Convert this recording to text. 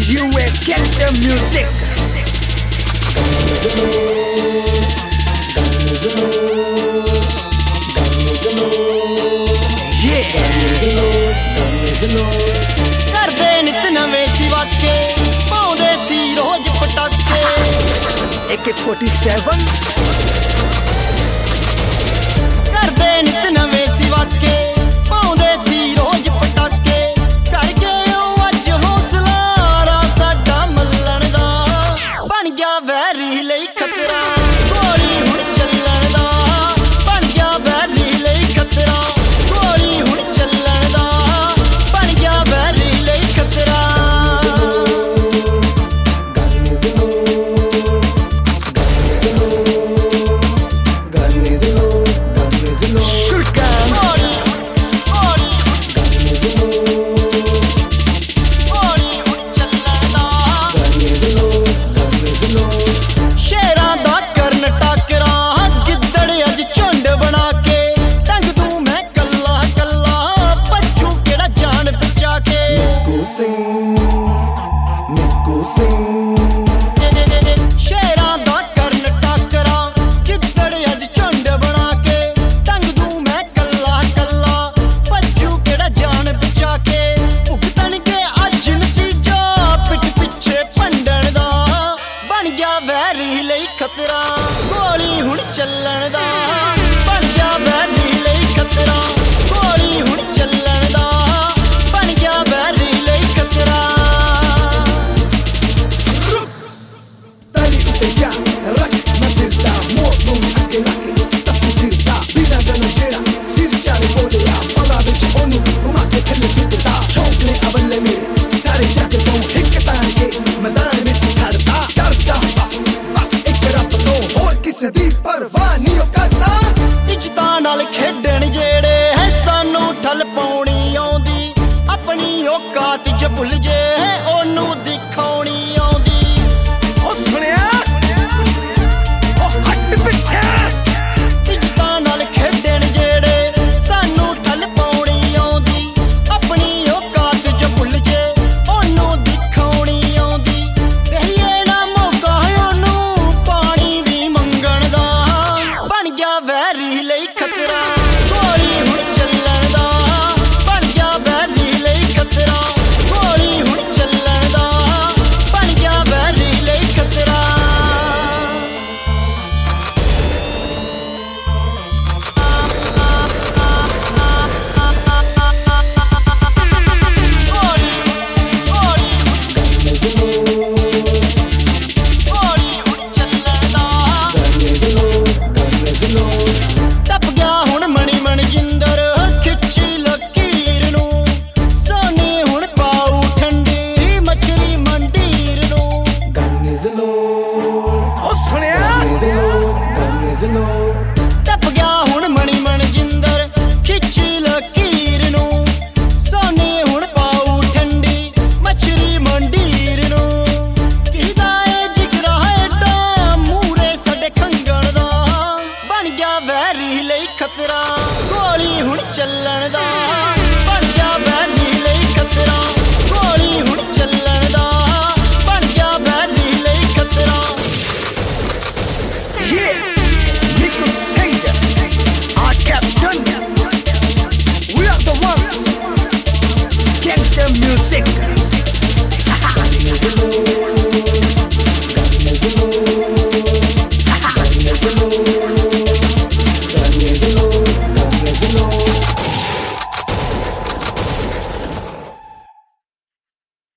You a gangster music. ਕਰਦੇ ਨਿਤ ਨਵੇਂ ਸਿਵਾਕੇ ਪਾਉਂਦੇ ਸੀ ਰੋਜ਼ ਪਟਾਕੇ AK-47 ਕਰਦੇ ਨਿਤ ਨਵੇਂ ਸਿਵਾਕੇ ਪਾਉਂਦੇ ਸੀ ਰੋਜ਼ ਪਟਾਕੇ ਕਰਕੇ ਉਹ ਅੱਜ ਹੌਸਲਾ ਰਾ ਸਾਡਾ ਮੱਲਣ ਦਾ ਬਣ ਗਿਆ ਵੈਰੀ ਲਈ ਖਤਰਾ ਗੋਲੀ ਹੁਣ ਚੱਲਣ ਦਾ ਬਣ ਗਿਆ ਵੈਰੀ ਲਈ ਖਤਰਾ ਗੋਲੀ ਹੁਣ ਚੱਲਣ ਦਾ ਬਣ ਗਿਆ ਵੈਰੀ ਲਈ ਖਤਰਾ ਸ਼ੇਰਾਂ ਦਾ ਕਰਨ ਟਾਕਰਾ ਗਿੱਦੜ ਅੱਜ ਝੁੰਡ ਬਣਾ ਕੇ ਟੰਗ ਤੂੰ ਮੈਂ ਕੱਲਾ ਕੱਲਾ ਭੱਜੂ ਕਿਹੜਾ ਜਾਨ ਬਚਾ ਕੇ ਸ਼ੇਰਾਂ ਦਾ ਕਰਨ ਟਾਕਰਾ ਗਿੱਦੜ ਅੱਜ ਝੁੰਡ ਬਣਾ ਕੇ ਟੰਗ ਤੂੰ ਮੈਂ ਕੱਲਾ ਕੱਲਾ ਭੱਜੂ ਕਿਹੜਾ ਜਾਨ ਬਚਾ ਕੇ ਭੁਗਤਣਗੇ ਅੱਜ ਨਤੀਜਾ ਪਿੱਠ ਪਿੱਛੇ ਭੰਡਣ ਦਾ ਬਣ ਗਿਆ ਵੈਰੀ ਲਈ ਖਤਰਾ ਗੋਲੀ ਹੁਣ ਚੱਲਣ ਦਾ ਬਣ ਗਿਆ ਵੈਰੀ ਲਈ ਖਤਰਾ ਗੋਲੀ ਹੁਣ ਚੱਲਣ ਦਾ ਬਣ ਗਿਆ ਵੈਰੀ ਲਈ ਖਤਰਾ Tali utte già, rak na dirda Modum ake lake, tassi dirda Bina dana jera, sirchane boleya Pala vich onu, umake thelle siddda Shauq ne avalle mere, sare jag to Hik taange, मैदान vich khadda Darda bas, bas ek rabb to Hor kise di parwah nahi karda ਇੱਜ਼ਤਾਂ ਨਾਲ ਖੇਡਣ ਜਿਹੜੇ ਹੈ ਸਾਨੂੰ ਠੱਲ ਪਾਉਣੀ ਆਉਂਦੀ ਆਪਣੀ ਔਕਾਤ ਚ ਭੁੱਲ ਜੇ ਉਹਨੂੰ ਦਿਖਾਉਣੀ ਆਉਂਦੀ Oh ਸੁਣਿਆ Oh ਹੱਟ ਪਿੱਛੇ ਇੱਜ਼ਤਾਂ ਨਾਲ ਖੇਡਣ ਜਿਹੜੇ ਸਾਨੂੰ ਠੱਲ ਪਾਉਣੀ ਆਉਂਦੀ ਆਪਣੀ ਔਕਾਤ ਚ ਭੁੱਲ ਜੇ ਉਹਨੂੰ ਦਿਖਾਉਣੀ ਆਉਂਦੀ ਦਈਏ ਨਾ ਮੌਕਾ ਉਹਨੂੰ ਪਾਣੀ ਵੀ ਮੰਗਣ ਦਾ ਬਣ ਗਿਆ ਵੈਰੀ ਲਈ ਖਤਰਾ ਗੋਲੀ ਹੁਣ ਚੱਲਣ ਦਾ ਬਣ ਗਿਆ ਵੈਰੀ ਲਈ ਖਤਰਾ ਗੋਲੀ ਹੁਣ ਚੱਲਣ ਦਾ ਬਣ ਗਿਆ ਵੈਰੀ ਲਈ ਖਤਰਾ ਟੱਪ ਗਿਆ ਹੁਣ ਮਣੀ ਮਨਜਿੰਦਰ ਖਿੱਚੀ ਲਕੀਰ ਨੂੰ ਸੋਨੇ ਹੁਣ ਪਾਉ ਠੰਡੀ ਮੱਛਲੀ ਮੰਡੀਰ ਨੂੰ Oh ਸੁਣਿਆ ਟੱਪ ਗਿਆ ਹੁਣ ਮਣੀ ਮਨਜਿੰਦਰ ਖਿੱਚੀ ਲਕੀਰ ਨੂੰ ਸੋਨੇ ਹੁਣ ਪਾਉ ਠੰਡੀ ਮੱਛਲੀ ਮੰਡੀਰ ਨੂੰ ਕਿਹਦਾ ਏ ਜਿਗਰਾ ਐਡਾ ਮੂਰੇ ਸਾਡੇ ਖੰਗਣ ਦਾ ਬਣ ਗਿਆ ਵੈਰੀ ਲਈ ਖਤਰਾ ਗੋਲੀ ਹੁਣ ਚੱਲਣ ਦਾ ਬਣ ਗਿਆ ਵੈਰੀ ਲਈ ਖਤਰਾ ਗੋਲੀ ਹੁਣ ਚੱਲਣ ਦਾ ਬਣ ਗਿਆ ਵੈਰੀ ਲਈ ਖਤਰਾ Yeah, Nico Sanger, our captain. We are the ones. Gangster music.